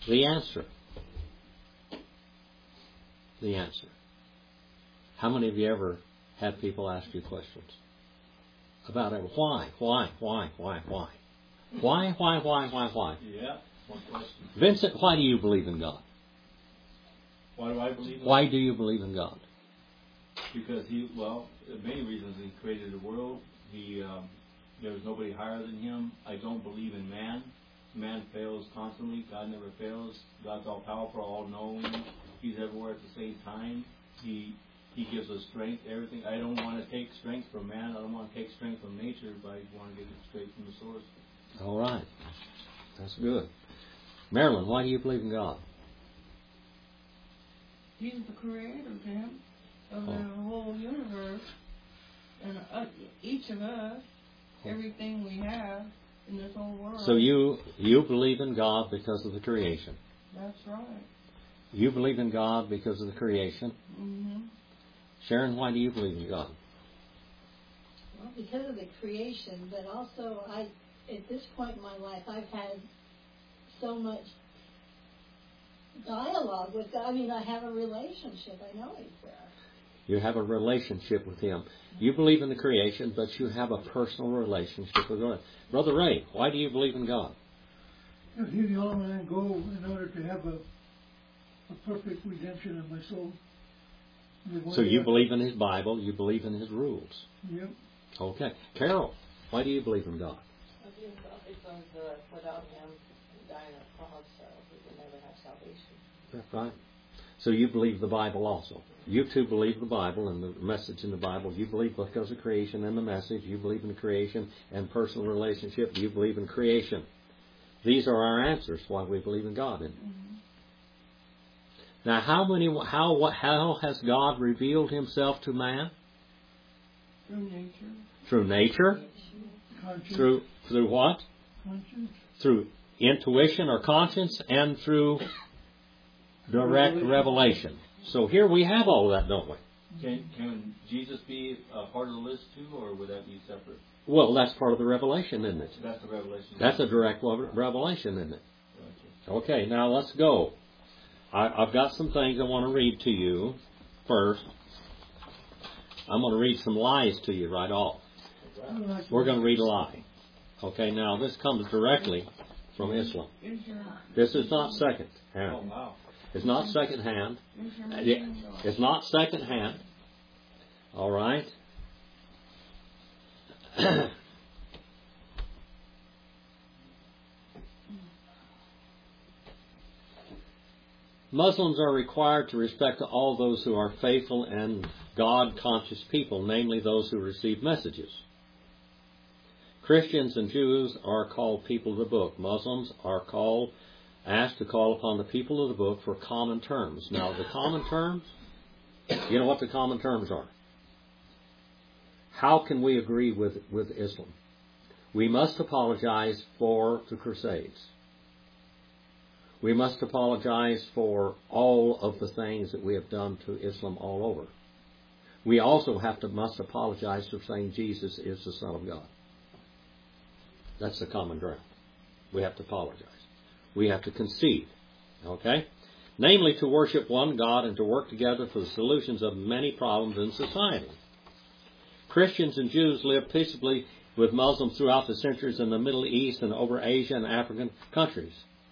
The answer. The answer. How many of you ever had people ask you questions about it? Why? Why? Why? Why? Why? Why? Why? Why? Why? Why? Yeah, one question. Vincent, why do you believe in God? Why do I believe in Why do you believe in God? Because many reasons. He created the world. There was nobody higher than Him. I don't believe in man. Man fails constantly. God never fails. God's all powerful, all knowing. He's everywhere at the same time. He gives us strength, everything. I don't want to take strength from man. I don't want to take strength from nature, but I want to get it straight from the source. All right. That's good. Marilyn, why do you believe in God? He's the creator, Tim, of the whole universe. And each of us, everything we have in this whole world. So you believe in God because of the creation. That's right. You believe in God because of the creation. Mm-hmm. Sharon, why do you believe in God? Well, because of the creation, but also at this point in my life, I've had so much dialogue with God. I mean, I have a relationship. I know He's there. You have a relationship with Him. You believe in the creation, but you have a personal relationship with God. Brother Ray, why do you believe in God? He's the only one I go in order to have a perfect redemption of my soul. So you believe in His Bible, you believe in His rules. Yep. Okay. Carol, why do you believe in God? I believe in God because without Him dying on the cross, we would never have salvation. That's right. So you believe the Bible also. You too believe the Bible and the message in the Bible. You believe because of creation and the message. You believe in creation and personal relationship. You believe in creation. These are our answers why we believe in God. Mm-hmm. Now, how has God revealed Himself to man? Through nature. Through nature. Conscience. Through what? Conscience. Through intuition or conscience, and through direct revelation. So here we have all of that, don't we? Can Jesus be a part of the list too, or would that be separate? Well, that's part of the revelation, isn't it? That's the revelation. That's a direct revelation, isn't it? Okay, now let's go. I've got some things I want to read to you first. I'm going to read some lies to you right off. We're going to read a lie. Okay, now this comes directly from Islam. This is not second hand. Oh, wow. It's not second hand. It's not second hand. All right. Muslims are required to respect all those who are faithful and God-conscious people, namely those who receive messages. Christians and Jews are called people of the book. Muslims are asked to call upon the people of the book for common terms. Now, the common terms, you know what the common terms are. How can we agree with Islam? We must apologize for the Crusades. We must apologize for all of the things that we have done to Islam all over. We also must apologize for saying Jesus is the Son of God. That's the common ground. We have to apologize. We have to concede. Okay? Namely, to worship one God and to work together for the solutions of many problems in society. Christians and Jews lived peaceably with Muslims throughout the centuries in the Middle East and over Asia and African countries.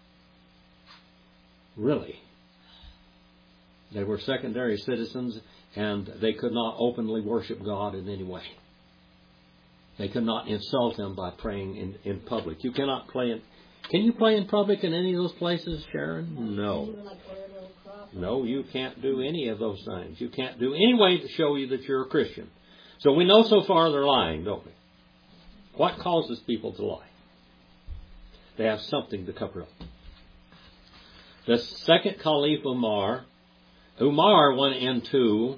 Really. They were secondary citizens and they could not openly worship God in any way. They could not insult Him by praying in public. You cannot play Can you play in public in any of those places, Sharon? No. No, you can't do any of those things. You can't do any way to show you that you're a Christian. So we know so far they're lying, don't we? What causes people to lie? They have something to cover up. The second Caliph Umar went into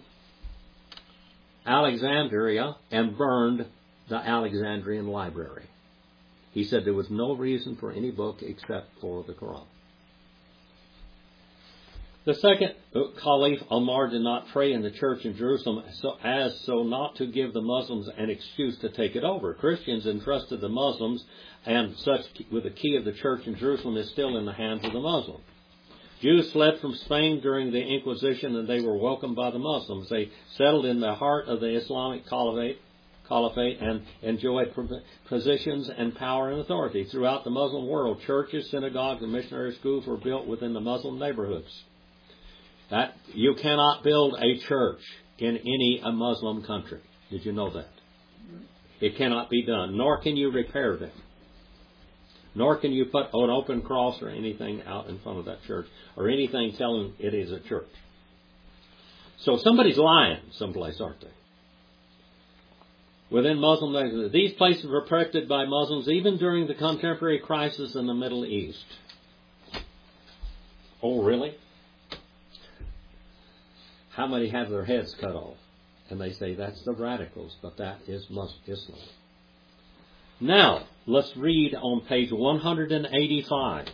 Alexandria and burned the Alexandrian library. He said there was no reason for any book except for the Quran. The second Caliph Umar did not pray in the church in Jerusalem so not to give the Muslims an excuse to take it over. Christians entrusted the Muslims, and such with the key of the church in Jerusalem is still in the hands of the Muslims. Jews fled from Spain during the Inquisition, and they were welcomed by the Muslims. They settled in the heart of the Islamic Caliphate and enjoyed positions and power and authority. Throughout the Muslim world, churches, synagogues, and missionary schools were built within the Muslim neighborhoods. That you cannot build a church in any Muslim country. Did you know that? It cannot be done, nor can you repair them. Nor can you put an open cross or anything out in front of that church, or anything telling it is a church. So somebody's lying someplace, aren't they? Within Muslim, these places were protected by Muslims even during the contemporary crisis in the Middle East. Oh, really? How many have their heads cut off? And they say that's the radicals, but that is Islam. Now, let's read on page 185.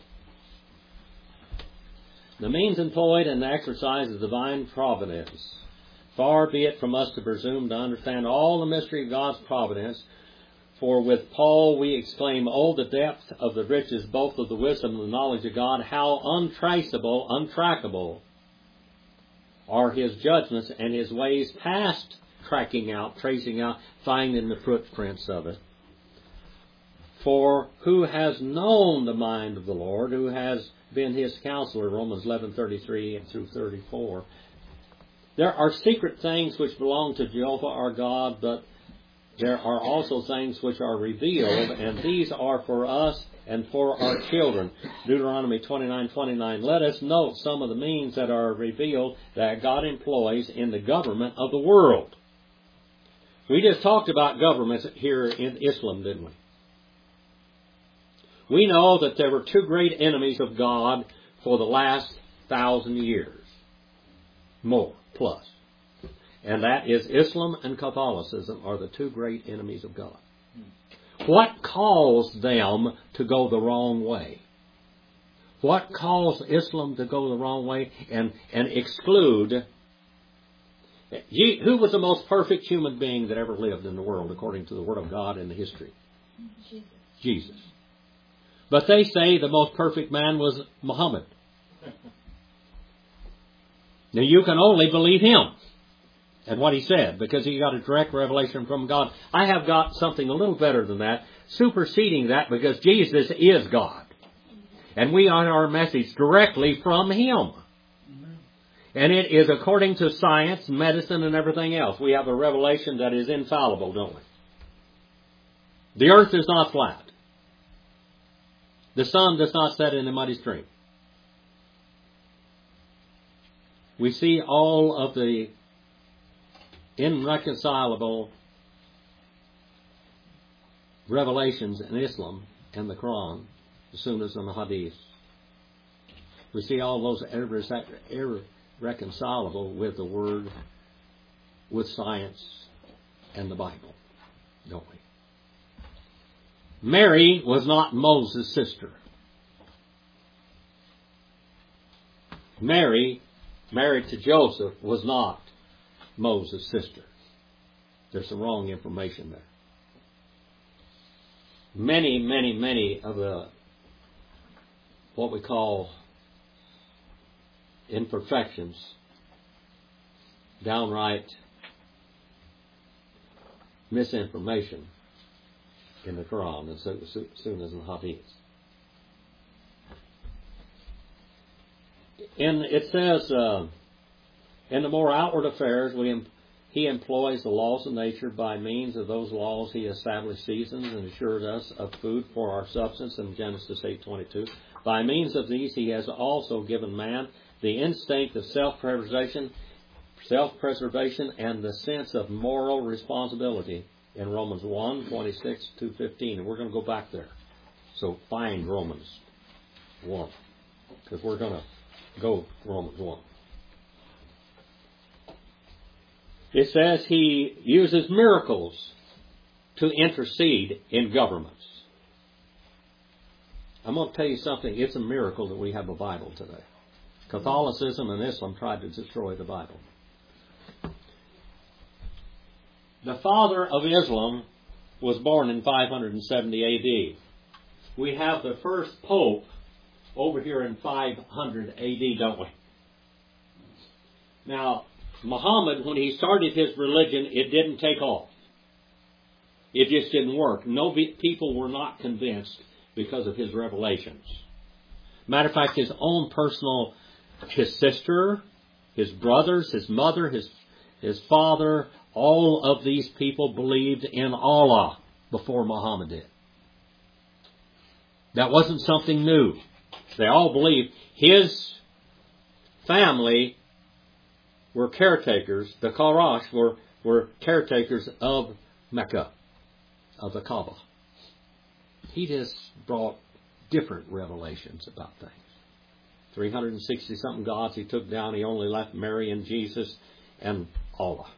The means employed in the exercise of divine providence. Far be it from us to presume to understand all the mystery of God's providence, for with Paul we exclaim, oh, the depth of the riches, both of the wisdom and the knowledge of God, how untraceable, untrackable are His judgments and His ways past tracking out, tracing out, finding the footprints of it. For who has known the mind of the Lord, who has been His counselor, Romans 11:33 through 34. There are secret things which belong to Jehovah our God, but there are also things which are revealed, and these are for us and for our children. Deuteronomy 29:29. Let us note some of the means that are revealed that God employs in the government of the world. We just talked about governments here in Islam, didn't we? We know that there were two great enemies of God for the last 1,000 years. More, plus. And that is Islam and Catholicism are the two great enemies of God. What caused them to go the wrong way? What caused Islam to go the wrong way and exclude... Who was the most perfect human being that ever lived in the world according to the Word of God in the history? Jesus. But they say the most perfect man was Muhammad. Now you can only believe him and what he said because he got a direct revelation from God. I have got something a little better than that, superseding that, because Jesus is God. And we are our message directly from Him. And it is according to science, medicine, and everything else. We have a revelation that is infallible, don't we? The earth is not flat. The sun does not set in a muddy stream. We see all of the irreconcilable revelations in Islam and the Quran, the Sunnahs and the Hadiths. We see all those irreconcilable with the Word, with science, and the Bible, don't we? Mary was not Moses' sister. Mary, married to Joseph, was not Moses' sister. There's some wrong information there. Many of the, what we call imperfections, downright misinformation in the Quran and Sunnahs and Hadiths. It says, in the more outward affairs, He employs the laws of nature. By means of those laws, He established seasons and assured us of food for our substance in Genesis 8:22. By means of these, He has also given man the instinct of self-preservation and the sense of moral responsibility in Romans 1:26-15. And we're going to go back there. So find Romans 1, because we're going to go to Romans 1. It says He uses miracles to intercede in governments. I'm going to tell you something. It's a miracle that we have a Bible today. Catholicism and Islam tried to destroy the Bible. The father of Islam was born in 570 A.D. We have the first pope over here in 500 AD, don't we? Now, Muhammad, when he started his religion, it didn't take off. It just didn't work. No people were not convinced because of his revelations. Matter of fact, his own personal, his sister, his brothers, his mother, his father, all of these people believed in Allah before Muhammad did. That wasn't something new. They all believed. His family were caretakers. The Quraysh were caretakers of Mecca, of the Kaaba. He just brought different revelations about things. 360-something gods he took down. He only left Mary and Jesus and Allah.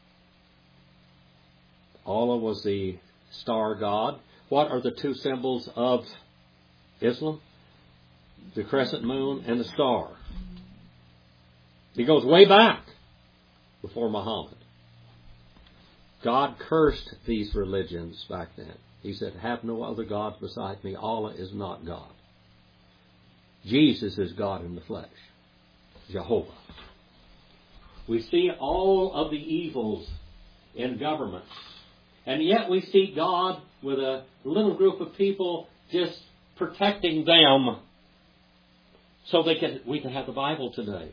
Allah was the star god. What are the two symbols of Islam? The crescent moon and the star. He goes way back before Muhammad. God cursed these religions back then. He said, have no other gods beside me. Allah is not God. Jesus is God in the flesh. Jehovah. We see all of the evils in governments. And yet we see God with a little group of people just protecting them so we can have the Bible today.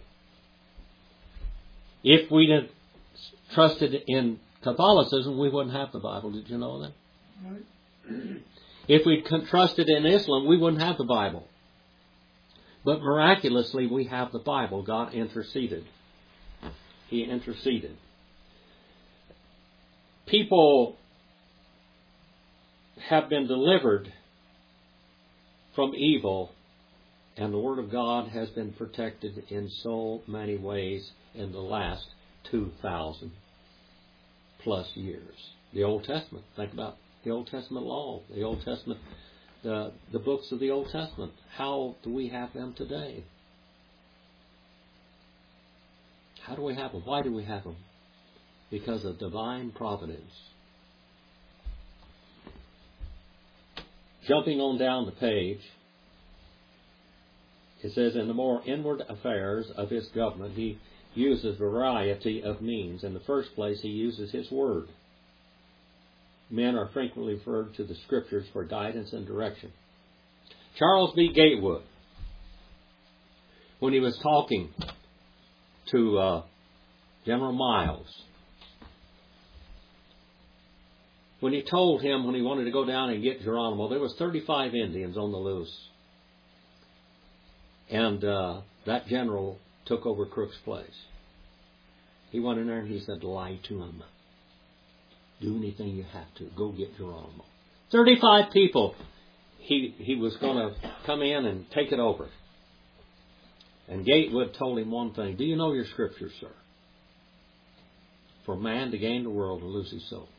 If we'd have trusted in Catholicism, we wouldn't have the Bible. Did you know that? Right. If we'd trusted in Islam, we wouldn't have the Bible. But miraculously, we have the Bible. God interceded. He interceded. People have been delivered from evil, and the Word of God has been protected in so many ways in the last 2,000 plus years. The Old Testament. Think about the Old Testament law, the Old Testament, the books of the Old Testament. How do we have them today? How do we have them? Why do we have them? Because of divine providence. Jumping on down the page, it says, in the more inward affairs of his government, he uses variety of means. In the first place, he uses his word. Men are frequently referred to the Scriptures for guidance and direction. Charles B. Gatewood, when he was talking to General Miles, when he told him when he wanted to go down and get Geronimo, there was 35 Indians on the loose. And that general took over Crook's place. He went in there and he said, lie to him. Do anything you have to. Go get Geronimo. 35 people. He was going to come in and take it over. And Gatewood told him one thing. Do you know your Scriptures, sir? For man to gain the world and lose his soul.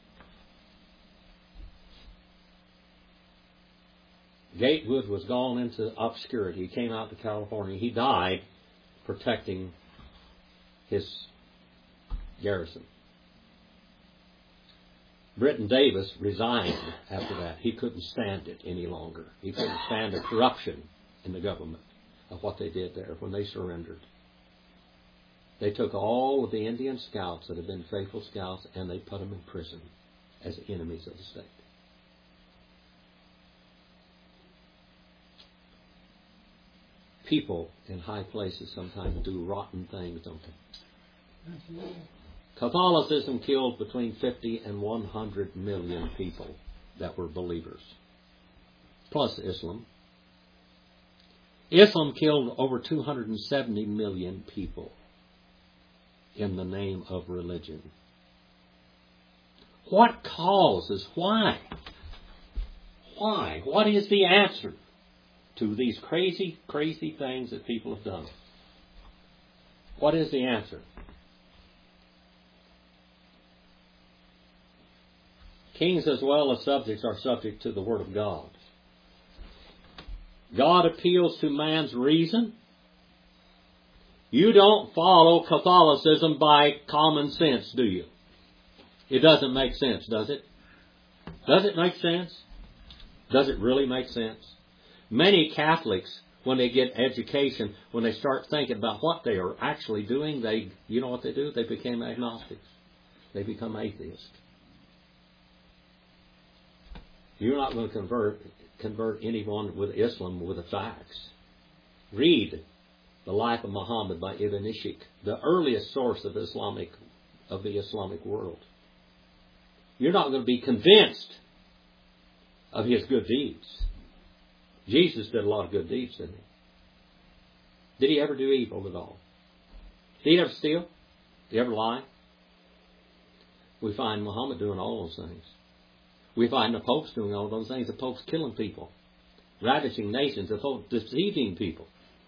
Gatewood was gone into obscurity. He came out to California. He died protecting his garrison. Britton Davis resigned after that. He couldn't stand it any longer. He couldn't stand the corruption in the government of what they did there when they surrendered. They took all of the Indian scouts that had been faithful scouts and they put them in prison as enemies of the state. People in high places sometimes do rotten things, don't they? Absolutely. Catholicism killed between 50 and 100 million people that were believers, plus Islam. Islam killed over 270 million people in the name of religion. What causes? Why? Why? What is the answer to these crazy, crazy things that people have done? What is the answer? Kings as well as subjects are subject to the Word of God. God appeals to man's reason. You don't follow Catholicism by common sense, do you? It doesn't make sense, does it? Does it make sense? Does it really make sense? Many Catholics when they get education, when they start thinking about what they are actually doing, you know what they do? They become agnostics. They become atheists. You're not going to convert anyone with Islam with the facts. Read The Life of Muhammad by Ibn Ishaq, the earliest source of the Islamic world. You're not going to be convinced of his good deeds. Jesus did a lot of good deeds, didn't he? Did he ever do evil at all? Did he ever steal? Did he ever lie? We find Muhammad doing all those things. We find the popes doing all those things. The popes killing people, ravaging nations, the popes deceiving people.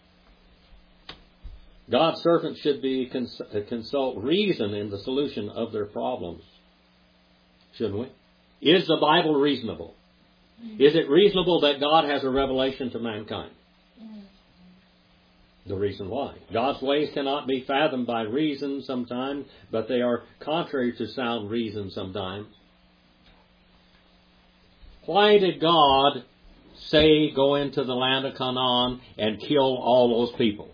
God's servants should be consult reason in the solution of their problems. Shouldn't we? Is the Bible reasonable? Is it reasonable that God has a revelation to mankind? The reason why. God's ways cannot be fathomed by reason sometimes, but they are contrary to sound reason sometimes. Why did God say go into the land of Canaan and kill all those people?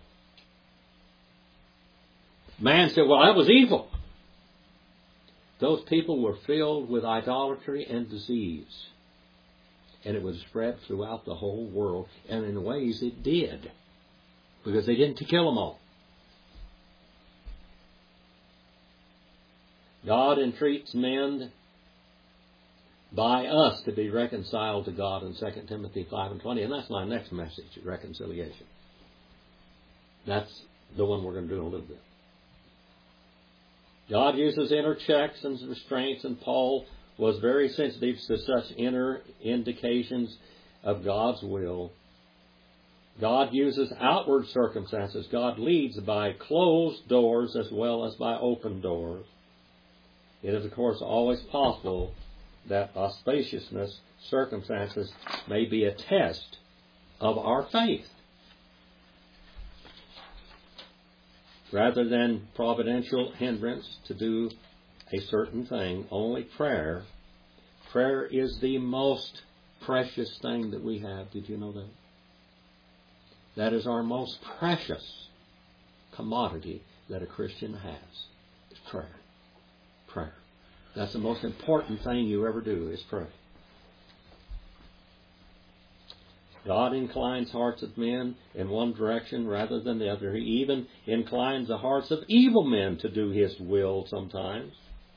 Man said, well, that was evil. Those people were filled with idolatry and disease. And it was spread throughout the whole world. And in ways it did. Because they didn't kill them all. God entreats men by us to be reconciled to God in 2 Timothy 5:20. And that's my next message, reconciliation. That's the one we're going to do in a little bit. God uses inner checks and restraints, and Paul was very sensitive to such inner indications of God's will. God uses outward circumstances. God leads by closed doors as well as by open doors. It is, of course, always possible that auspiciousness circumstances may be a test of our faith. Rather than providential hindrance to do a certain thing, only prayer. Prayer is the most precious thing that we have. Did you know that? That is our most precious commodity that a Christian has. Is prayer. Prayer. That's the most important thing you ever do, is pray. God inclines hearts of men in one direction rather than the other. He even inclines the hearts of evil men to do His will sometimes.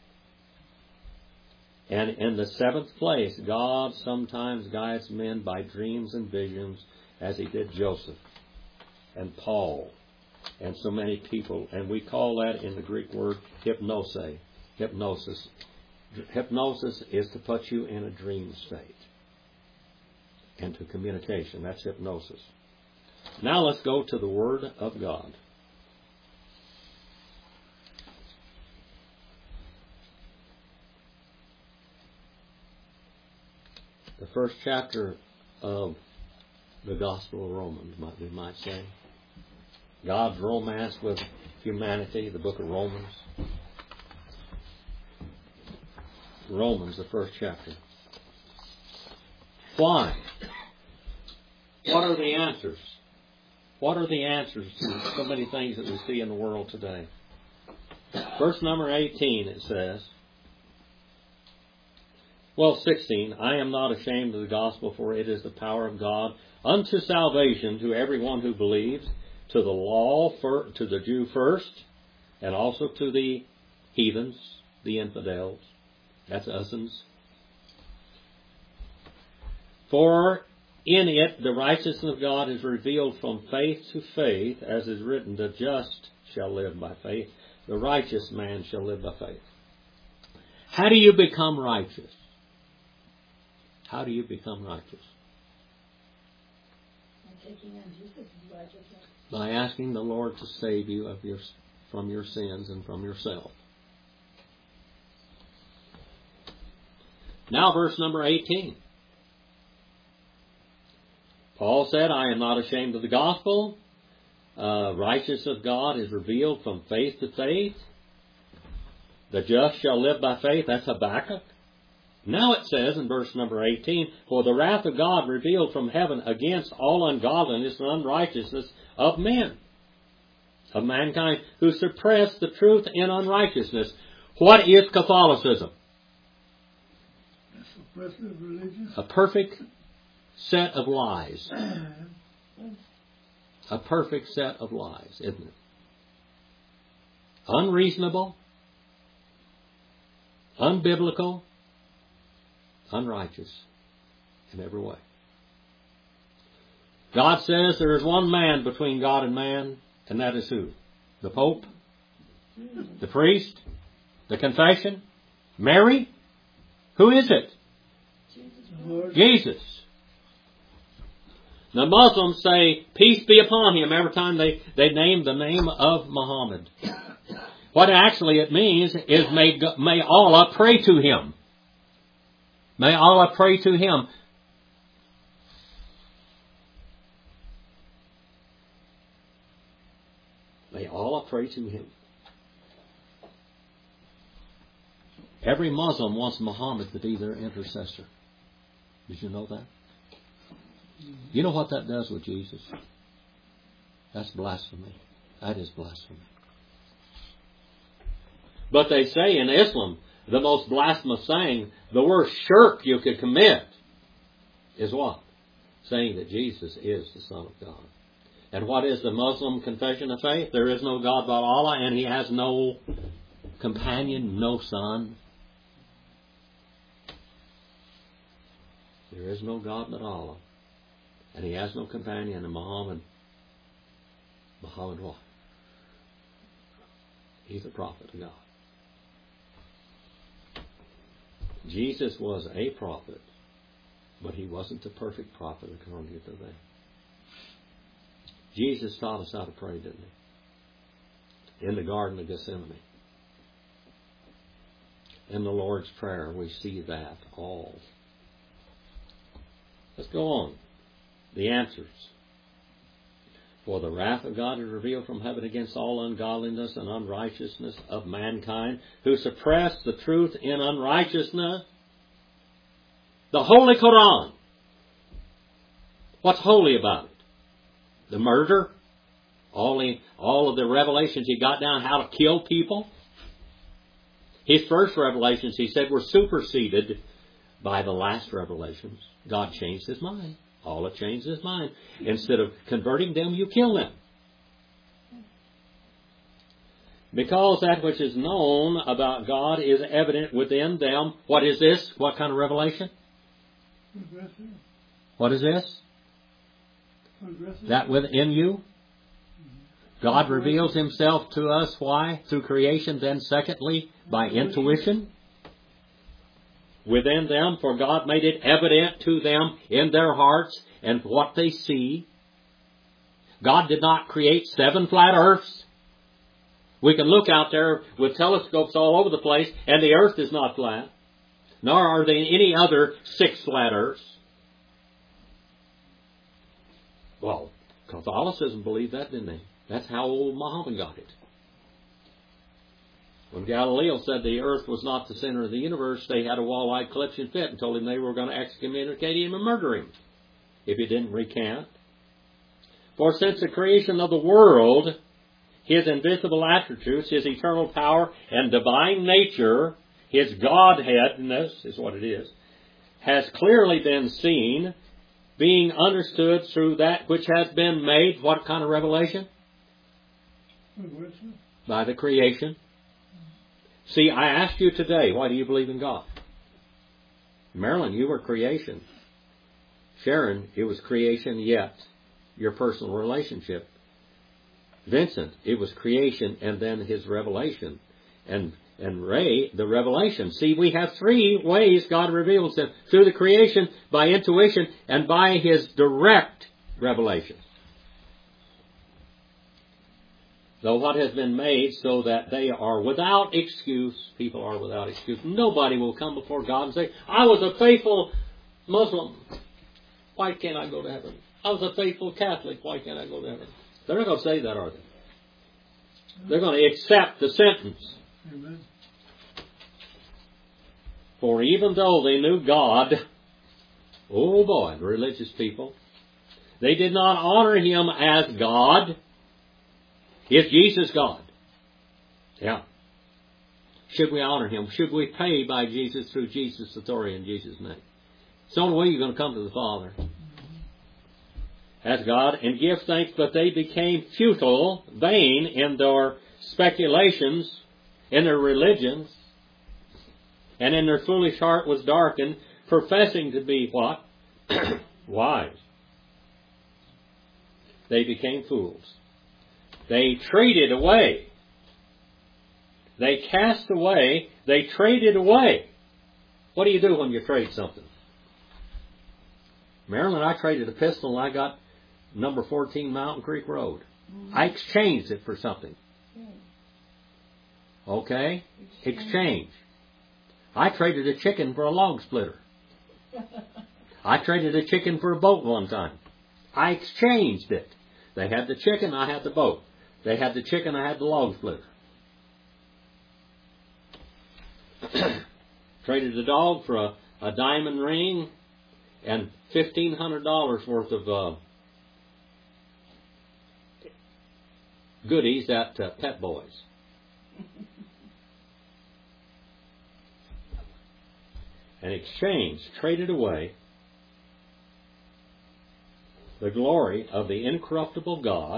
And in the seventh place, God sometimes guides men by dreams and visions, as He did Joseph and Paul and so many people. And we call that in the Greek word hypnosis. Hypnosis. Hypnosis is to put you in a dream state. And to communication. That's hypnosis. Now let's go to the Word of God. The first chapter of the Gospel of Romans, we might say. God's romance with humanity, the book of Romans. Romans, the first chapter. Why? What are the answers? What are the answers to so many things that we see in the world today? Verse number 18, it says, 16, I am not ashamed of the gospel, for it is the power of God unto salvation to everyone who believes, to the law, to the Jew first, and also to the heathens, the infidels. That's us'ns. For in it the righteousness of God is revealed from faith to faith, as is written, the just shall live by faith, the righteous man shall live by faith. How do you become righteous? How do you become righteous? By taking on Jesus' righteousness. By asking the Lord to save you from your sins and from yourself. Now verse number 18. Paul said, I am not ashamed of the gospel. Righteousness of God is revealed from faith to faith. The just shall live by faith. That's Habakkuk. Now it says in verse number 18, for the wrath of God revealed from heaven against all ungodliness and unrighteousness of men, of mankind, who suppress the truth in unrighteousness. What is Catholicism? Suppressive religion. A perfect set of lies. A perfect set of lies, isn't it? Unreasonable, unbiblical, unrighteous in every way. God says there is one man between God and man, and that is who? The Pope? The priest? The confession? Mary? Who is it? Jesus. The Muslims say, peace be upon him, every time they name the name of Muhammad. What actually it means is may Allah pray to him. May Allah pray to him. May Allah pray to him. Every Muslim wants Muhammad to be their intercessor. Did you know that? You know what that does with Jesus? That's blasphemy. That is blasphemy. But they say in Islam, the most blasphemous saying, the worst shirk you could commit is what? Saying that Jesus is the Son of God. And what is the Muslim confession of faith? There is no God but Allah, and He has no companion, no son. There is no God but Allah. And He has no companion in Muhammad. Muhammad what? He's a prophet of God. Jesus was a prophet, but He wasn't a perfect prophet according to them. Jesus taught us how to pray, didn't He? In the Garden of Gethsemane. In the Lord's Prayer, we see that all. Let's go on. The answers. For the wrath of God is revealed from heaven against all ungodliness and unrighteousness of mankind, who suppress the truth in unrighteousness. The Holy Quran. What's holy about it? The murder? All of the revelations He got down how to kill people? His first revelations, He said, were superseded by the last revelations. God changed His mind. Allah changed His mind. Instead of converting them, you kill them. Because that which is known about God is evident within them. What is this? What kind of revelation? Progressive. What is this? Progressive. That within you? God reveals Himself to us. Why? Through creation. Then secondly, by intuition. Within them, for God made it evident to them in their hearts and what they see. God did not create 7 flat earths. We can look out there with telescopes all over the place, and the earth is not flat. Nor are there any other 6 flat earths. Well, Catholicism believed that, didn't they? That's how old Muhammad got it. When Galileo said the earth was not the center of the universe, they had a wall-eyed collection fit and told him they were going to excommunicate him and murder him if he didn't recant. For since the creation of the world, His invisible attributes, His eternal power and divine nature, His Godheadness is what it is, has clearly been seen, being understood through that which has been made. What kind of revelation? By the creation. See, I asked you today, why do you believe in God? Marilyn, you were creation. Sharon, it was creation yet your personal relationship. Vincent, it was creation and then his revelation. And Ray, the revelation. See, we have 3 ways God reveals Him. Through the creation, by intuition, and by His direct revelation. Though what has been made so that they are without excuse, people are without excuse. Nobody will come before God and say, I was a faithful Muslim. Why can't I go to heaven? I was a faithful Catholic. Why can't I go to heaven? They're not going to say that, are they? They're going to accept the sentence. Amen. For even though they knew God, oh boy, the religious people, they did not honor Him as God. Is Jesus God? Yeah. Should we honor Him? Should we pay by Jesus through Jesus' authority in Jesus' name? It's the only way you're going to come to the Father. As God, and give thanks, but they became futile, vain in their speculations, in their religions, and in their foolish heart was darkened, professing to be what? Wise. They became fools. They traded away. They cast away. They traded away. What do you do when you trade something? Marilyn, I traded a pistol and I got number 14 Mountain Creek Road. I exchanged it for something. Okay? Exchange. I traded a chicken for a log splitter. I traded a chicken for a boat one time. I exchanged it. They had the chicken, I had the boat. They had the chicken, I had the log splitter. Traded a dog for a diamond ring and $1,500 worth of goodies at Pet Boys. And exchanged, traded away the glory of the incorruptible God.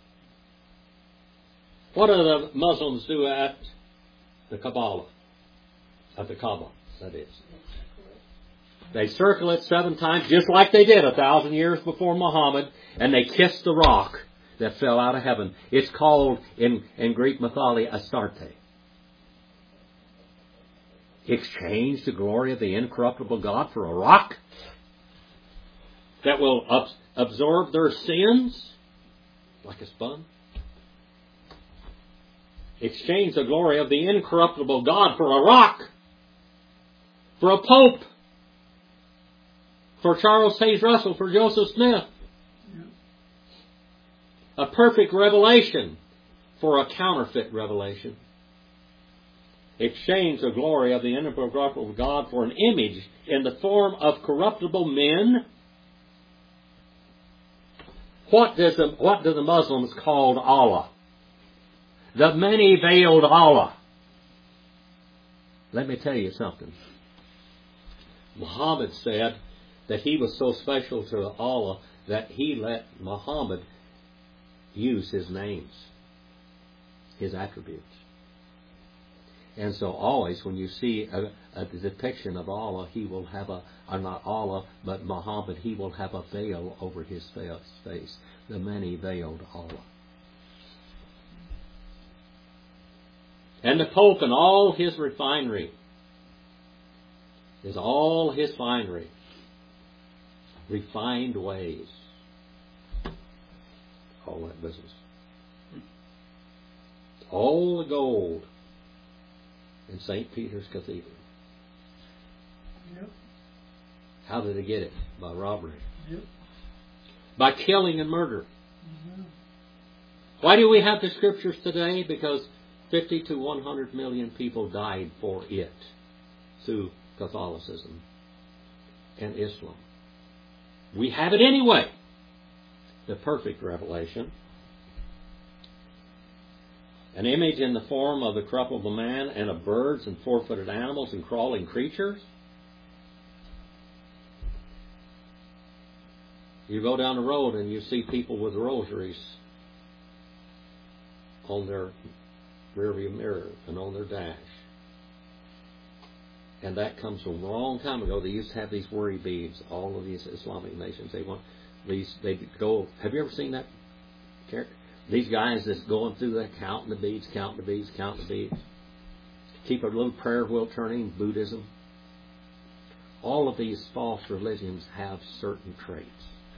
What do the Muslims do at the Kabbalah? At the Kaaba, that is. They circle it 7 times, just like they did 1,000 years before Muhammad, and they kiss the rock that fell out of heaven. It's called, in Greek mythology, Astarte. Exchange the glory of the incorruptible God for a rock that will absorb their sins like a sponge. Exchange the glory of the incorruptible God for a rock, for a pope, for Charles Hayes Russell, for Joseph Smith. A perfect revelation for a counterfeit revelation. Exchange the glory of the incorruptible God for an image in the form of corruptible men. What do the Muslims call Allah? The many-veiled Allah. Let me tell you something. Muhammad said that he was so special to Allah that he let Muhammad use his names, his attributes. And so always when you see a depiction of Allah, he will have not Allah, but Muhammad, he will have a veil over his face. The many-veiled Allah. And the Pope and all his refinery is all his finery. Refined ways. All that business. All the gold in St. Peter's Cathedral. Yep. How did they get it? By robbery. Yep. By killing and murder. Mm-hmm. Why do we have the scriptures today? Because 50 to 100 million people died for it through Catholicism and Islam. We have it anyway. The perfect revelation. An image in the form of the corruptible man and of birds and four-footed animals and crawling creatures. You go down the road and you see people with rosaries on their rearview mirror and on their dash. And that comes from a long time ago. They used to have these worry beads. All of these Islamic nations, they want these. They go. Have you ever seen that? These guys that's going through that, counting the beads, counting the beads, counting the beads. Keep a little prayer wheel turning. Buddhism. All of these false religions have certain traits.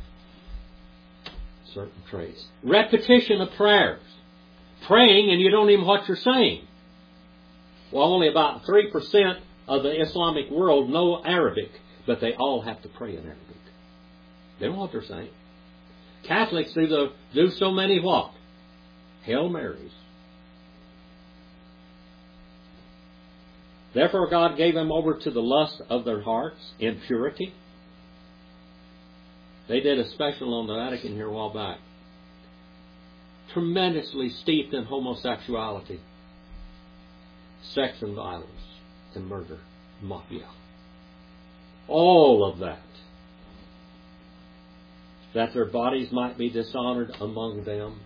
Certain traits. Repetition of prayers. Praying and you don't even know what you're saying. Well, only about 3% of the Islamic world know Arabic, but they all have to pray in Arabic. They don't know what they're saying. Catholics do so many what? Hail Marys. Therefore God gave them over to the lust of their hearts, impurity. They did a special on the Vatican here a while back. Tremendously steeped in homosexuality, sex and violence, and murder, mafia. All of that. That their bodies might be dishonored among them.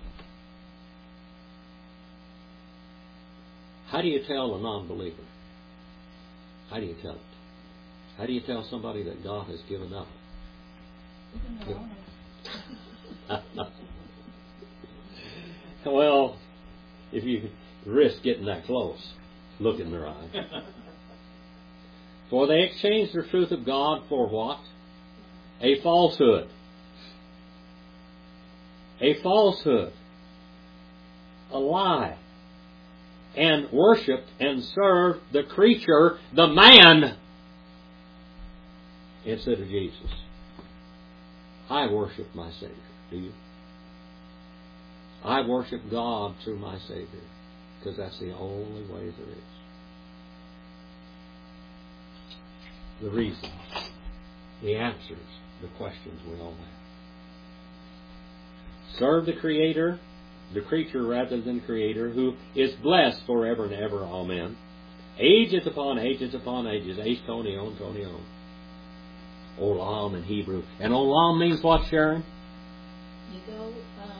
How do you tell a non-believer? How do you tell it? How do you tell somebody that God has given up? Well, if you risk getting that close, look in their eye. For they exchanged the truth of God for what? A falsehood. A falsehood. A lie. And worshipped and served the creature, the man, instead of Jesus. I worship my Savior. Do you? I worship God through my Savior, because that's the only way there is. The reasons, the answers, the questions we all have. Serve the Creator, the creature rather than Creator, who is blessed forever and ever. Amen. Ages upon ages upon ages. Ace Tonion, Tonion. Olam in Hebrew. And Olam means what, Sharon? You go,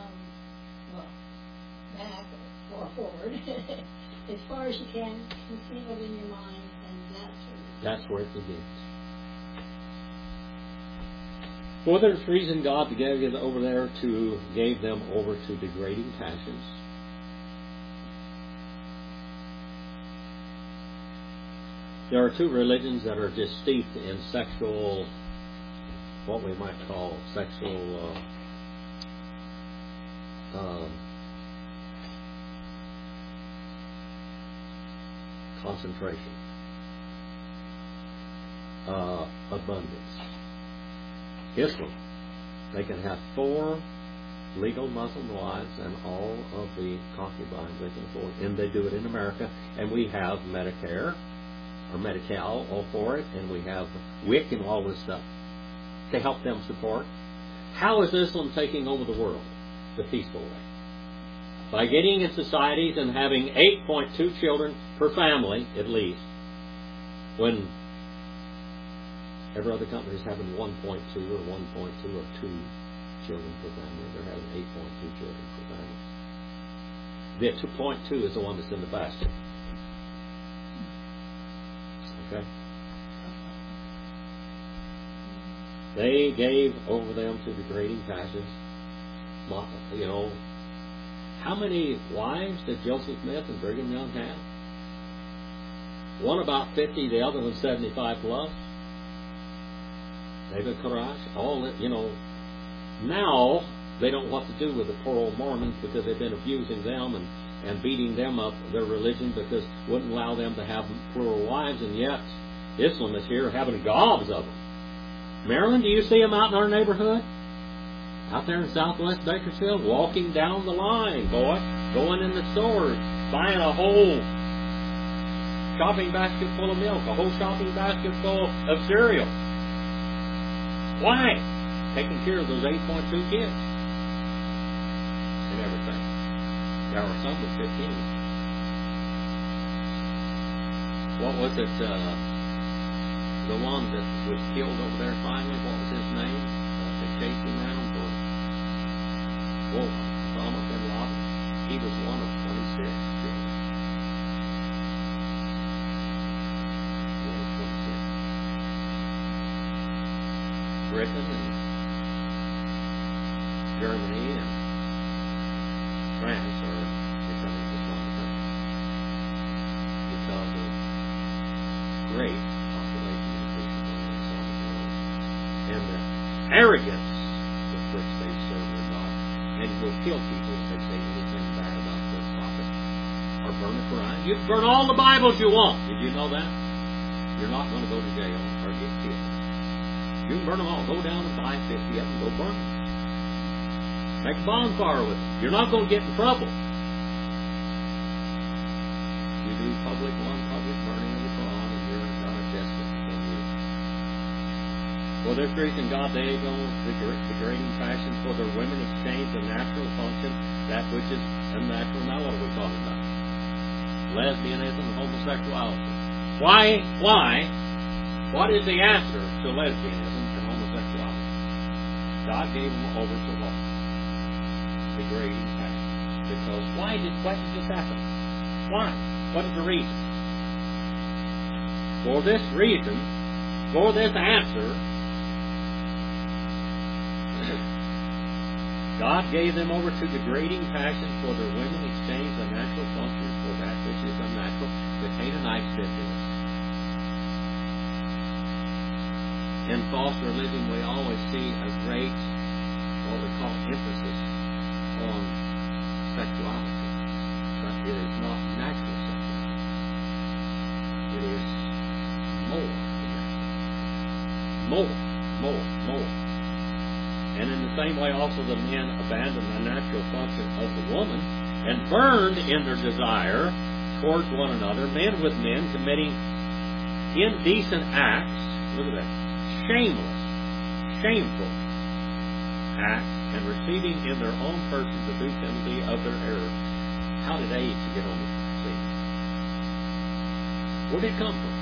back or forward, as far as you can, conceive it in your mind, and that's where it begins. For this reason, God gave them over to degrading passions. There are two religions that are just steeped in sexual, what we might call sexual concentration, abundance. Islam, they can have 4 legal Muslim wives and all of the concubines they can afford, and they do it in America. And we have Medicare or Medi-Cal all for it, and we have WIC and all this stuff to help them support. How is Islam taking over the world the peaceful way? By getting in societies and having 8.2 children per family, at least, when every other country is having 1.2 or 1.2 or 2 children per family. They're having 8.2 children per family. The 2.2 is the one that's in the basket. Okay? They gave over them to degrading passions. You know, how many wives did Joseph Smith and Brigham Young have? One about 50, the other one 75 plus. David Koresh, all that, you know. Now they don't know what to do with the poor old Mormons, because they've been abusing them and beating them up, their religion, because wouldn't allow them to have plural wives, and yet Islam is here having gobs of them. Maryland, do you see them out in our neighborhood? Out there in southwest Bakersfield, walking down the line, boy, going in the stores, buying a whole shopping basket full of milk, a whole shopping basket full of cereal. Why? Taking care of those 8.2 kids and everything. There were some with 15. What was it? The one that was killed over there finally, what was his name? They chased him around for Osama bin Laden. He was one of 26 children. Britain and Germany and France are becoming Islamic countries because of great population increases in the Islamic world and the arrogance with which they serve their God, and will kill people if they say anything bad about their prophet or burn the Quran. You can burn all the Bibles you want. Did you know that? You're not going to go to jail or get killed. You can burn them all. Go down and buy 50 of them. Go burn them. Make a bonfire with them. You're not going to get in trouble. You do public burning For this reason, God gave them degrading passion for their women, exchanged the natural function, that which is unnatural. Now what are we talking about? Lesbianism and homosexuality. Why? What is the answer to lesbianism and homosexuality? God gave them over to what? Degrading passion. Because why did this happen? Why? What is the reason? For this reason, for this answer, God gave them over to degrading passion for their women, exchanged the natural functions for that which is unnatural. The Canaanites did this. In false religion, we always see a great, what we call emphasis on sexuality. But it is not natural sexuality. It is more than that. More. And in the same way also the men abandoned the natural function of the woman and burned in their desire towards one another, men with men committing indecent acts, look at that, shameful acts, and receiving in their own persons the due penalty of their error. How did AIDS get on the scene? Where did it come from?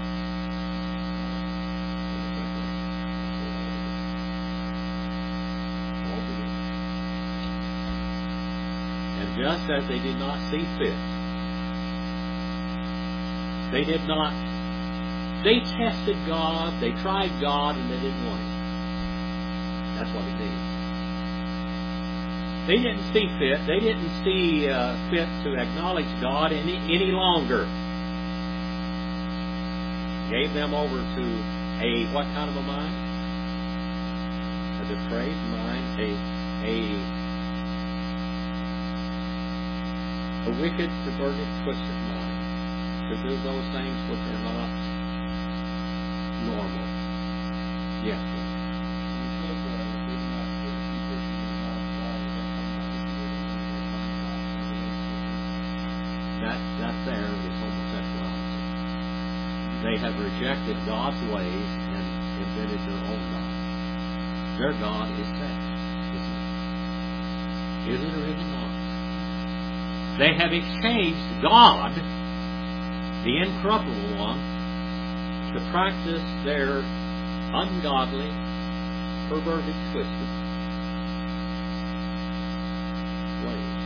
Just as they did not see fit. They tested God, they tried God, and they didn't want Him. That's what it did. They didn't see fit, they didn't see fit to acknowledge God any longer. Gave them over to a, what kind of a mind? A depraved mind, a wicked, perverted, twisted mind to do those things which are not normal. Yes. That there is homosexuality. They have rejected God's ways and invented their own God. Their God is sex, isn't it? Is it or is it not? They have exchanged God, the incorruptible one, to practice their ungodly, perverted, twisted ways.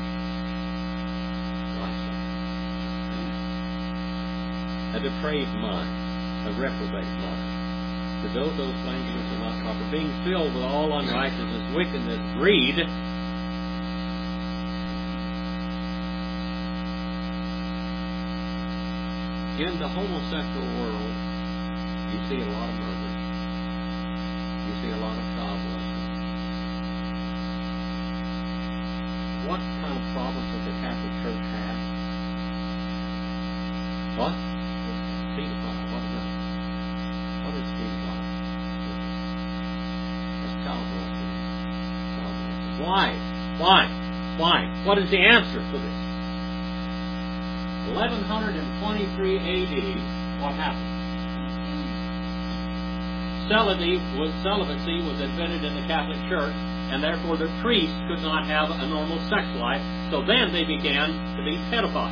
A depraved mind, a reprobate mind, to do those things which are not proper, being filled with all unrighteousness, wickedness, greed. In the homosexual world, you see a lot of murder. You see a lot of child molesting. What kind of problems does the Catholic Church have? What? Pedophile. What is that? What is pedophile? That's child molesting. Why? What is the answer for this? 1123 AD, what happened? Celibacy was invented in the Catholic Church, and therefore the priests could not have a normal sex life, so then they began to be pedophiles.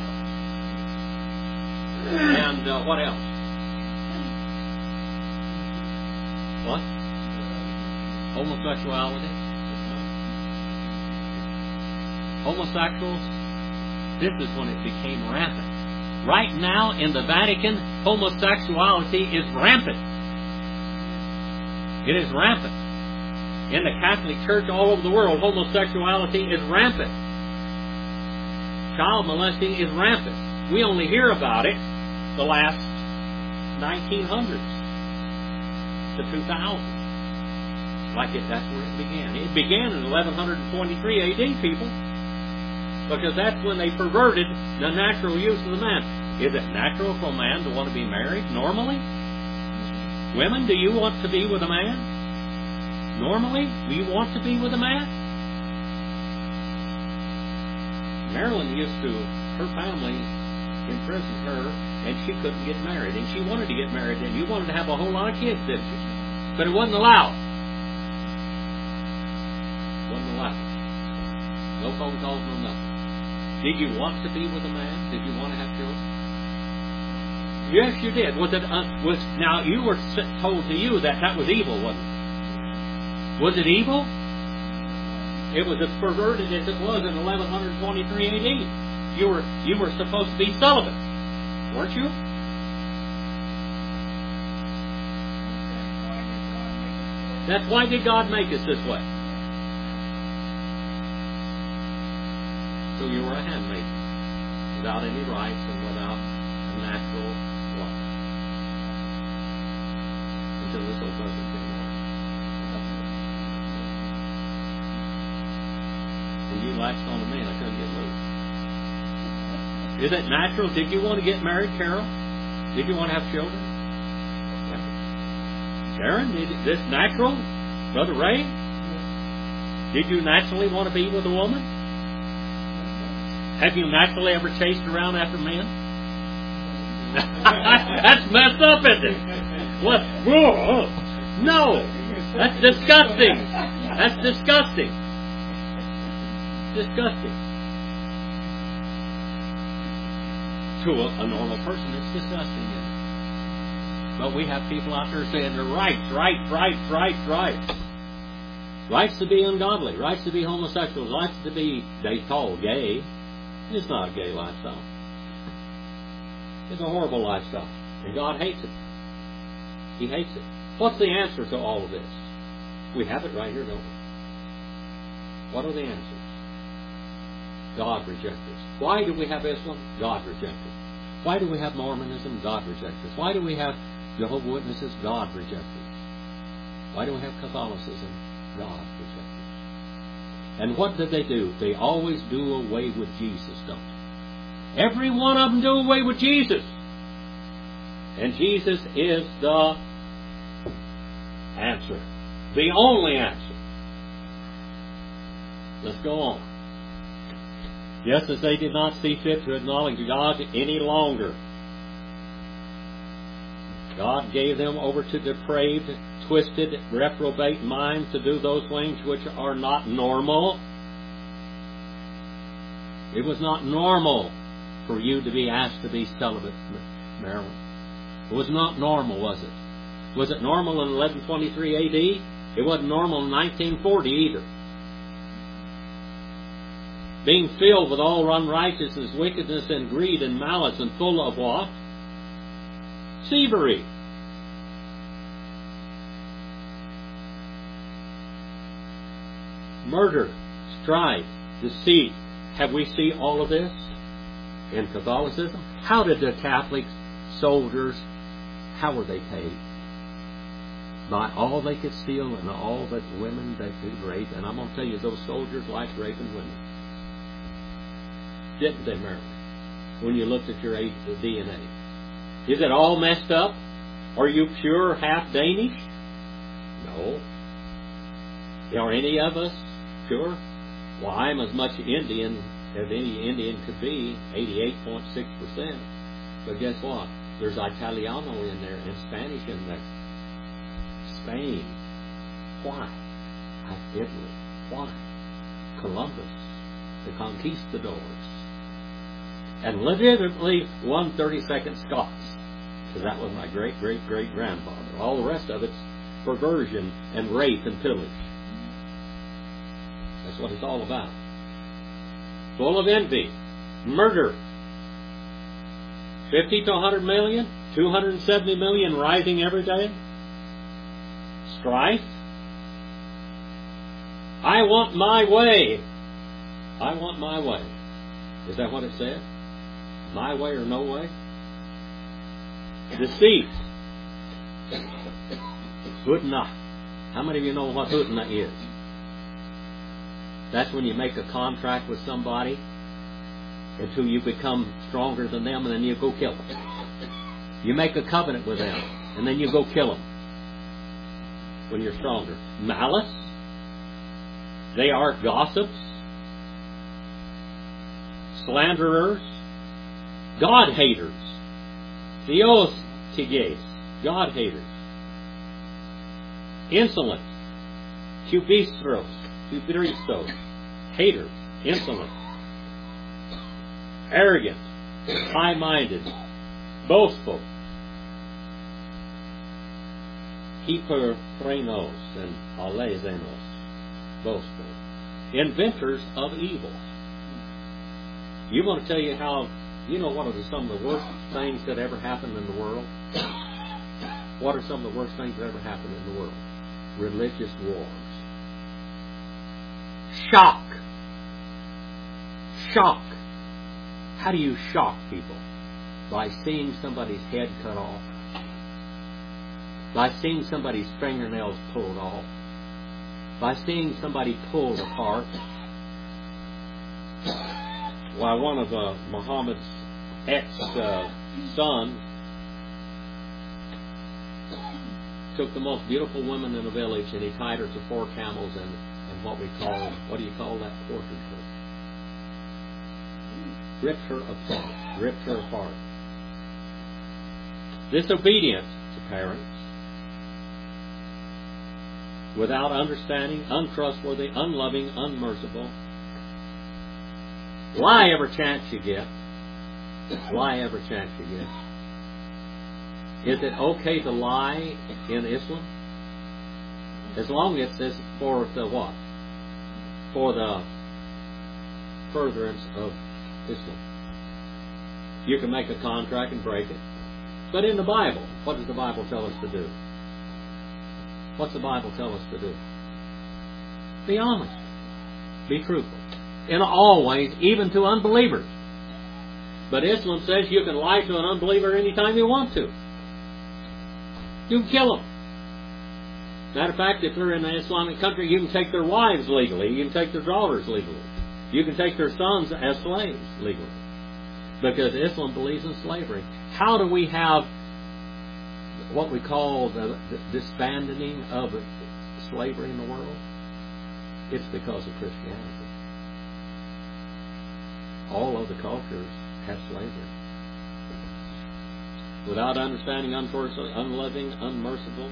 And what else? What? Homosexuality? Homosexuals? This is when it became rampant. Right now in the Vatican, homosexuality is rampant. It is rampant. In the Catholic Church all over the world, homosexuality is rampant. Child molesting is rampant. We only hear about it the last 1900s to 2000. That's where it began. It began in 1123 AD, people. Because that's when they perverted the natural use of the man. Is it natural for a man to want to be married normally? Women, do you want to be with a man? Normally, do you want to be with a man? Marilyn her family imprisoned her, and she couldn't get married. And she wanted to get married, and you wanted to have a whole lot of kids, didn't you? But it wasn't allowed. Wasn't allowed. No phone calls, no nothing. Did you want to be with a man? Did you want to have children? Yes, you did. Now you were told to you that was evil, wasn't it? Was it evil? It was as perverted as it was in 1123 AD. You were supposed to be celibate, weren't you? That's why did God make us this way? So you were a handmaid, without any rights and without a natural wife, until this old husband came along. And you latched on to me and I couldn't get loose. Is it natural? Did you want to get married, Carol? Did you want to have children? Sharon, is this natural? Brother Ray? Did you naturally want to be with a woman? Have you naturally ever chased around after men? That's messed up, isn't it? What? No! That's disgusting! That's disgusting! Disgusting. To a normal person, it's disgusting, isn't it? But we have people out there saying they're rights. Rights to be ungodly, rights to be homosexuals, rights to be, they call gay. It's not a gay lifestyle. It's a horrible lifestyle. And God hates it. He hates it. What's the answer to all of this? We have it right here, don't we? What are the answers? God rejects us. Why do we have Islam? God rejects us. Why do we have Mormonism? God rejects us. Why do we have Jehovah's Witnesses? God rejects us. Why do we have Catholicism? God rejects us. And what did they do? They always do away with Jesus, don't they? Every one of them do away with Jesus. And Jesus is the answer. The only answer. Let's go on. Just as they did not see fit to acknowledge God any longer, God gave them over to depraved, twisted, reprobate minds to do those things which are not normal. It was not normal for you to be asked to be celibate, Marilyn. It was not normal, was it? Was it normal in 1123 AD? It wasn't normal in 1940 either. Being filled with all unrighteousness, wickedness, and greed, and malice, and full of what? Thievery. Murder, strife, deceit. Have we seen all of this in Catholicism? How did the Catholic soldiers, how were they paid? By all they could steal and all that women they could rape. And I'm going to tell you, those soldiers liked raping women. Didn't they, Mary? When you looked at your DNA. Is it all messed up? Are you pure half Danish? No. Are any of us pure? Well, I'm as much Indian as any Indian could be, 88.6%. But guess what? There's Italiano in there and Spanish in there. Spain. Why? Italy. Why? Columbus, the conquistadors. And legitimately 1/32 Scots. Because that was my great-great-great-grandfather. All the rest of it's perversion and rape and pillage. That's what it's all about. Full of envy, murder. 50 to 100 million, 270 million rising every day. Strife. I want my way. I want my way. Is that what it said? My way or no way? Deceit. Hudna. How many of you know what hudna is? That's when you make a contract with somebody until you become stronger than them, and then you go kill them. You make a covenant with them, and then you go kill them when you're stronger. Malice. They are gossips, slanderers, God haters, theos tiges, God haters. insolent, cubistros, haters, insolent, arrogant, high-minded, boastful, hyperphrenos and alezenos, boastful, inventors of evil. You want to tell you how, you know what are some of the worst things that ever happened in the world? What are some of the worst things that ever happened in the world? Religious wars. Shock. Shock. How do you shock people? By seeing somebody's head cut off. By seeing somebody's fingernails pulled off. By seeing somebody pulled apart. Why, one of Muhammad's ex-sons took the most beautiful woman in the village and he tied her to 4 camels and what do you call that? Tortured her. Ripped her apart. Ripped her apart. Disobedient to parents. Without understanding, untrustworthy, unloving, unmerciful. Lie every chance you get. Lie every chance you get. Is it okay to lie in Islam? As long as it's for the what? For the furtherance of Islam. You can make a contract and break it. But in the Bible, what does the Bible tell us to do? What's the Bible tell us to do? Be honest. Be truthful. In all ways, even to unbelievers. But Islam says you can lie to an unbeliever anytime you want to. You can kill them. Matter of fact, if they're in an Islamic country, you can take their wives legally. You can take their daughters legally. You can take their sons as slaves legally. Because Islam believes in slavery. How do we have what we call the disbanding of slavery in the world? It's because of Christianity. All of the cultures have slavery. Without understanding, unfortunately, unloving, unmerciful,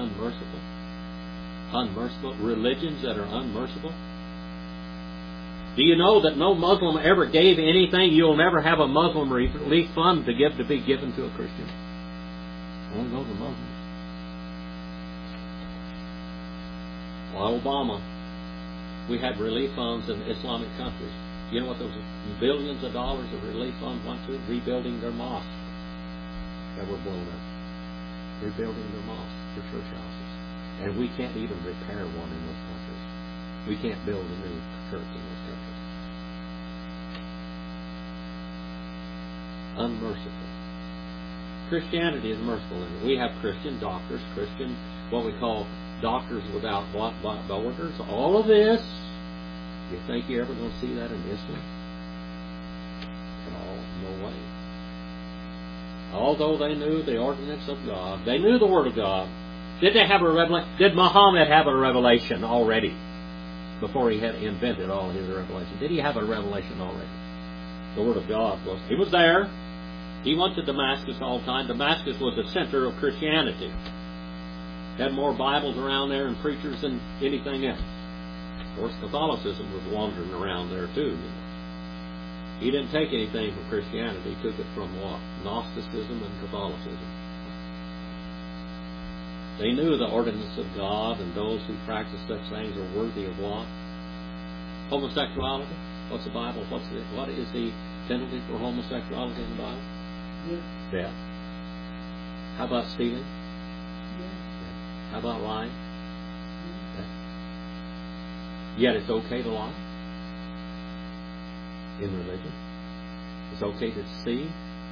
religions that are unmerciful. Do you know that no Muslim ever gave anything? You'll never have a Muslim relief fund to be given to a Christian. Only go to Muslims. Well, Obama, we had relief funds in Islamic countries. You know what those billions of dollars of relief funds went to? Rebuilding their mosques that were blown up. Rebuilding their mosques, their church houses. And we can't even repair one in those countries. We can't build a new church in those countries. Unmerciful. Christianity is merciful. We have Christian doctors, Christian, what we call doctors without borders. All of this. You think you're ever going to see that in Islam? No way. Although they knew the ordinance of God, they knew the Word of God. Did they have a revelation? Did Muhammad have a revelation already before he had invented all his revelation? Did he have a revelation already? The Word of God he was there. He went to Damascus all the time. Damascus was the center of Christianity. Had more Bibles around there and preachers than anything else. Of course, Catholicism was wandering around there too. You know. He didn't take anything from Christianity. He took it from what? Gnosticism and Catholicism. They knew the ordinance of God, and those who practice such things are worthy of what? Homosexuality. What's the Bible? What is the penalty for homosexuality in the Bible? Death. How about stealing? How about lying? Yet it's okay to lie in religion. It's okay to deceive.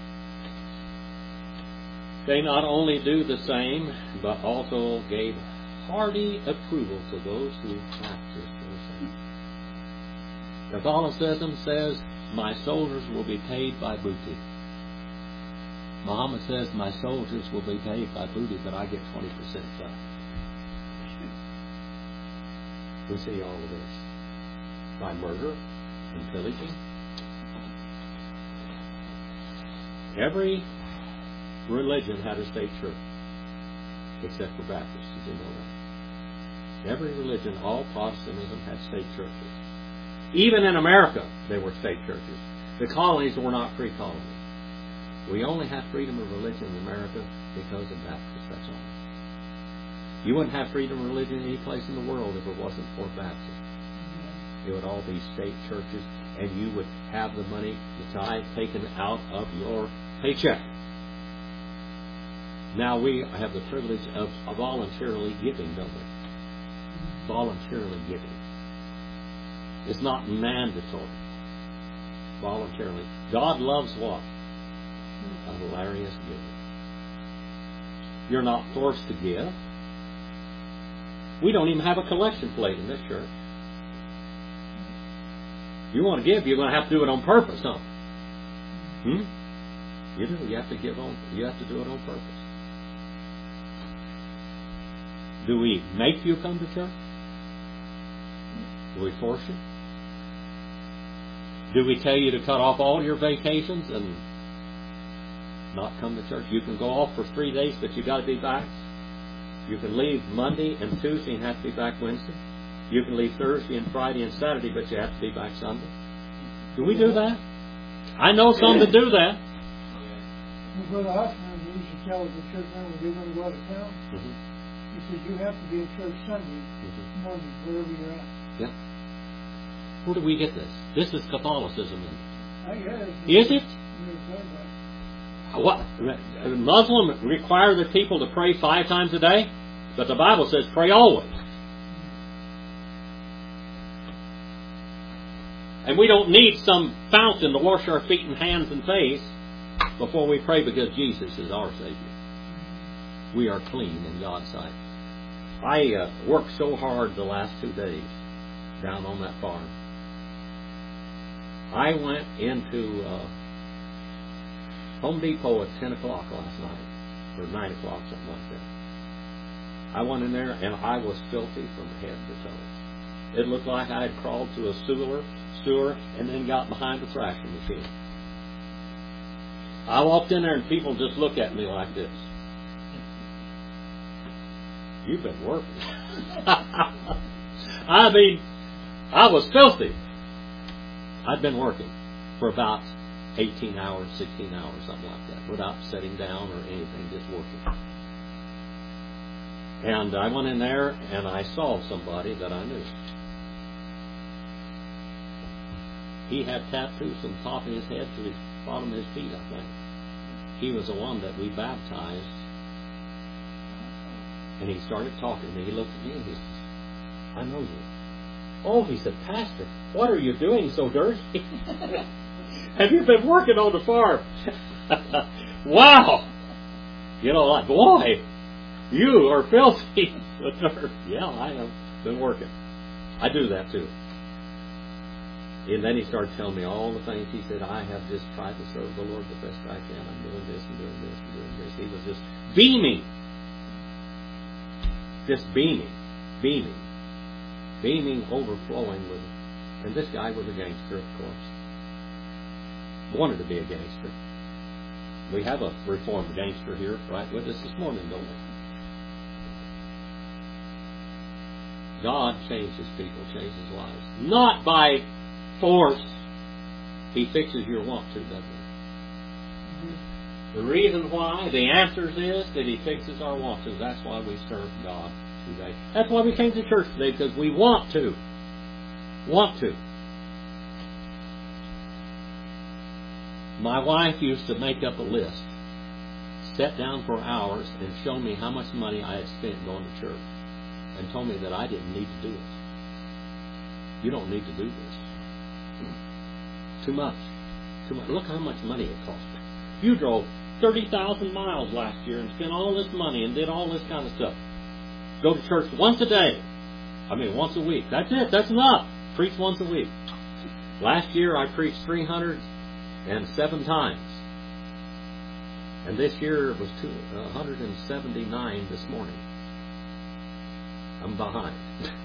They not only do the same, but also gave hearty approval to those who practice those things. Catholicism says, my soldiers will be paid by booty. Muhammad says, my soldiers will be paid by booty, but I get 20% back. We see all of this. By murder and pillaging. Every religion had a state church, except for Baptists. Did you know that? Every religion, all Protestantism, had state churches. Even in America, there were state churches. The colonies were not free colonies. We only have freedom of religion in America because of Baptists, that's all. You wouldn't have freedom of religion any place in the world if it wasn't for Baptists. It would all be state churches, and you would have the money, the tithe, taken out of your paycheck. Now we have the privilege of voluntarily giving, don't we? Voluntarily giving. It's not mandatory. Voluntarily. God loves what? A hilarious giving. You're not forced to give. We don't even have a collection plate in this church. You want to give, you're going to have to do it on purpose, huh? You do. You have to give on. You have to do it on purpose. Do we make you come to church? Do we force you? Do we tell you to cut off all your vacations and not come to church? You can go off for 3 days, but you got to be back. You can leave Monday and Tuesday and have to be back Wednesday. You can leave Thursday and Friday and Saturday, but you have to be back Sunday. Do we do that? I know some that do that. My brother Osman used to tell the church members when they were going to go out of town, he said, you have to be in church Sunday morning, wherever you're at. Yeah. Where do we get this? This is Catholicism. I guess. Is it? What? Muslims require their people to pray 5 times a day, but the Bible says pray always. And we don't need some fountain to wash our feet and hands and face before we pray, because Jesus is our Savior. We are clean in God's sight. I worked so hard the last 2 days down on that farm. I went into Home Depot at 10 o'clock last night, or 9 o'clock, something like that. I went in there and I was filthy from head to toe. It looked like I had crawled to a sewer and then got behind the thrashing machine. I walked in there and people just looked at me like this. You've been working. I mean, I was filthy. I'd been working for about 18 hours, 16 hours, something like that, without sitting down or anything, just working. And I went in there and I saw somebody that I knew. He had tattoos from the top of his head to the bottom of his feet, I think. He was the one that we baptized. And he started talking to me. He looked at me and he says, I know you. Oh, he said, Pastor, what are you doing so dirty? Have you been working on the farm? Wow! You know, like, boy, you are filthy with dirt. Yeah, I have been working. I do that too. And then he started telling me all the things. He said, I have just tried to serve the Lord the best I can. I'm doing this and doing this and doing this. He was just beaming. Just beaming. Beaming, overflowing with. And this guy was a gangster, of course. Wanted to be a gangster. We have a reformed gangster here right with us this morning, don't we? God changes people, changes lives. Not by force. He fixes your want to, doesn't he? The reason why, the answer is that He fixes our want to. That's why we serve God today. That's why we came to church today, because we want to. Want to. My wife used to make up a list, sit down for hours, and show me how much money I had spent going to church, and told me that I didn't need to do it. You don't need to do this. Too much. Look how much money it cost me. You drove 30,000 miles last year and spent all this money and did all this kind of stuff. Go to church once a day. Once a week. That's it. That's enough. Preach once a week. Last year I preached 307 times. And this year it was 179 this morning. I'm behind.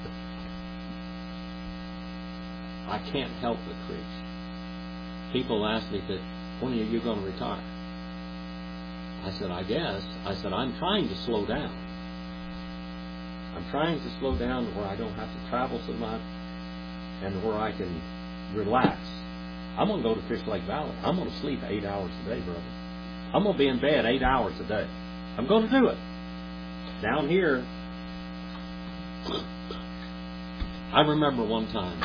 I can't help but preach. People ask me, when are you going to retire? I said, I guess. I said, I'm trying to slow down. I'm trying to slow down to where I don't have to travel so much and where I can relax. I'm going to go to Fish Lake Valley. I'm going to sleep 8 hours a day, brother. I'm going to be in bed 8 hours a day. I'm going to do it. Down here, I remember one time,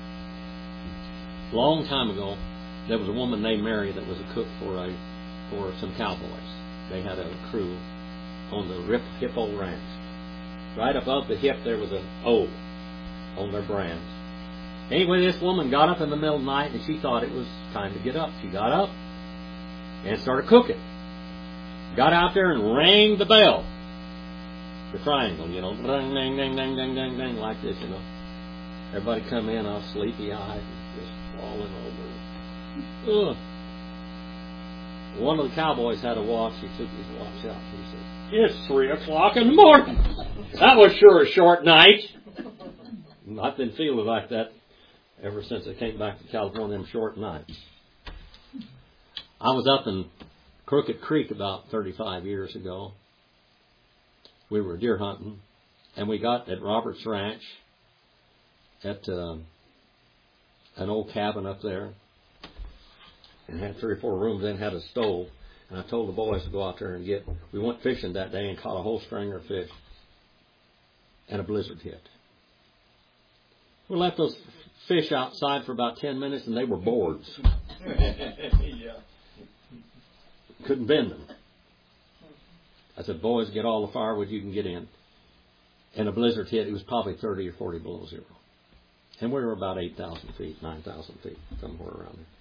a long time ago, there was a woman named Mary that was a cook for some cowboys. They had a crew on the Hippo Ranch. Right above the hip there was an O on their brand. Anyway, this woman got up in the middle of the night and she thought it was time to get up. She got up and started cooking. Got out there and rang the bell. The triangle, you know, ding, ding, ding, ding, ding, ding, ding, like this, you know. Everybody come in all sleepy-eyed and just falling over. Ugh. One of the cowboys had a watch. He took his watch out. He said, "It's 3 o'clock in the morning. That was sure a short night." I've been feeling like that ever since I came back to California, them short nights. I was up in Crooked Creek about 35 years ago. We were deer hunting, and we got at Roberts Ranch at an old cabin up there. And had 3 or 4 rooms in, had a stove. And I told the boys to go out there and we went fishing that day and caught a whole stringer of fish. And a blizzard hit. We left those fish outside for about 10 minutes and they were boards. Yeah. Couldn't bend them. I said, "Boys, get all the firewood you can get in." And a blizzard hit. It was probably 30 or 40 below zero. And we were about 8,000 feet, 9,000 feet, somewhere around there.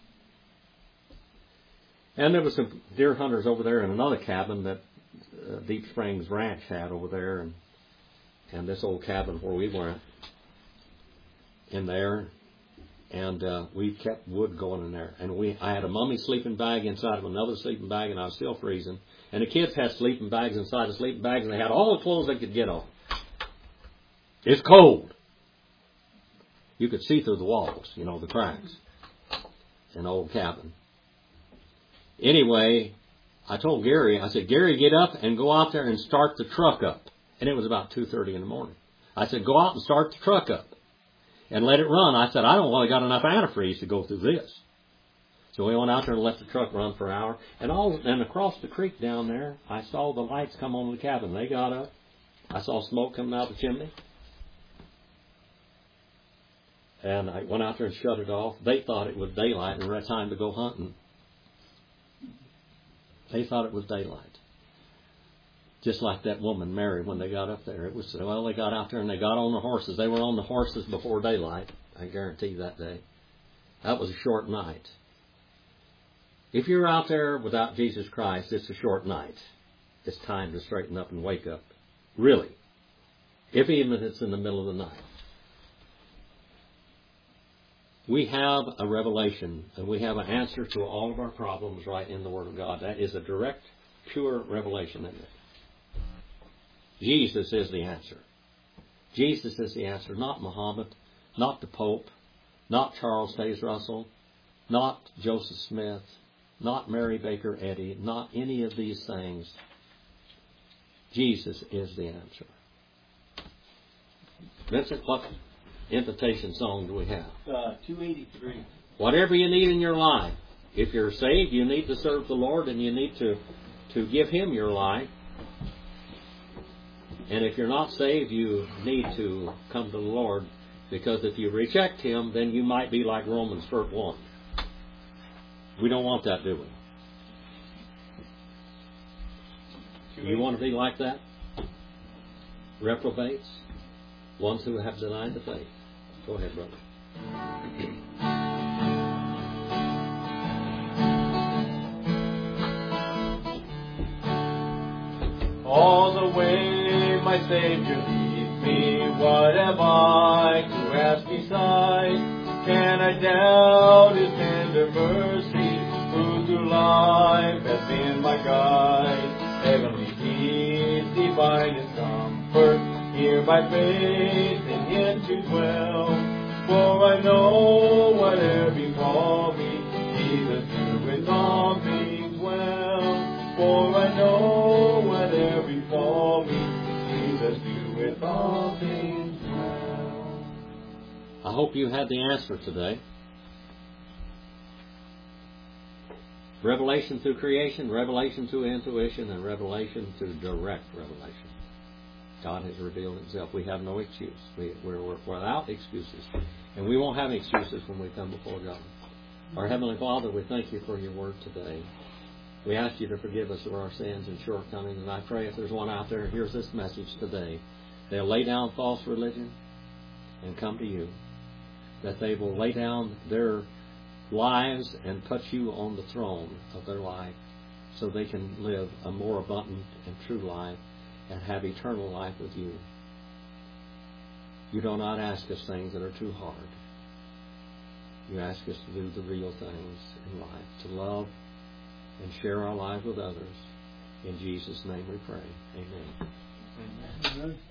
And there was some deer hunters over there in another cabin that Deep Springs Ranch had over there, and this old cabin where we went in there, and we kept wood going in there. And I had a mummy sleeping bag inside of another sleeping bag, and I was still freezing. And the kids had sleeping bags inside the sleeping bags, and they had all the clothes they could get on. It's cold. You could see through the walls, you know, the cracks in the old cabin. Anyway, I told Gary, I said, "Gary, get up and go out there and start the truck up." And it was about 2:30 in the morning. I said, "Go out and start the truck up and let it run." I said, "I don't want to got enough antifreeze to go through this." So we went out there and let the truck run for an hour. And across the creek down there, I saw the lights come on in the cabin. They got up. I saw smoke coming out the chimney. And I went out there and shut it off. They thought it was daylight and it was time to go hunting. They thought it was daylight. Just like that woman, Mary, when they got up there. It was, well, they got out there and they got on the horses. They were on the horses before daylight. I guarantee that day. That was a short night. If you're out there without Jesus Christ, it's a short night. It's time to straighten up and wake up. Really. Even if it's in the middle of the night. We have a revelation, and we have an answer to all of our problems right in the Word of God. That is a direct, pure revelation, isn't it? Jesus is the answer. Jesus is the answer, not Muhammad, not the Pope, not Charles Taze Russell, not Joseph Smith, not Mary Baker Eddy, not any of these things. Jesus is the answer. Vincent, what invitation song do we have? 283. Whatever you need in your life. If you're saved, you need to serve the Lord and you need to give Him your life. And if you're not saved, you need to come to the Lord, because if you reject Him, then you might be like Romans 1. We don't want that, do we? You want to be like that? Reprobates? Ones who have denied the faith. Go ahead, brother. All the way my Savior leads me, what have I to ask beside? Can I doubt His tender mercy, who through life has been my guide? Heavenly peace, divine His comfort, here by faith in Him to dwell. For I know whatever befall me, Jesus doeth all things well. For I know whatever befall me, Jesus doeth all hope you had the answer today. Revelation through creation, revelation through intuition, and revelation through direct revelation. God has revealed Himself. We have no excuse. We're without excuses. And we won't have excuses when we come before God. Our Heavenly Father, we thank You for Your Word today. We ask You to forgive us of our sins and shortcomings. And I pray if there's one out there who hears this message today, they'll lay down false religion and come to You. That they will lay down their lives and put You on the throne of their life so they can live a more abundant and true life and have eternal life with You. You do not ask us things that are too hard. You ask us to do the real things in life, to love and share our lives with others. In Jesus' name we pray. Amen. Amen.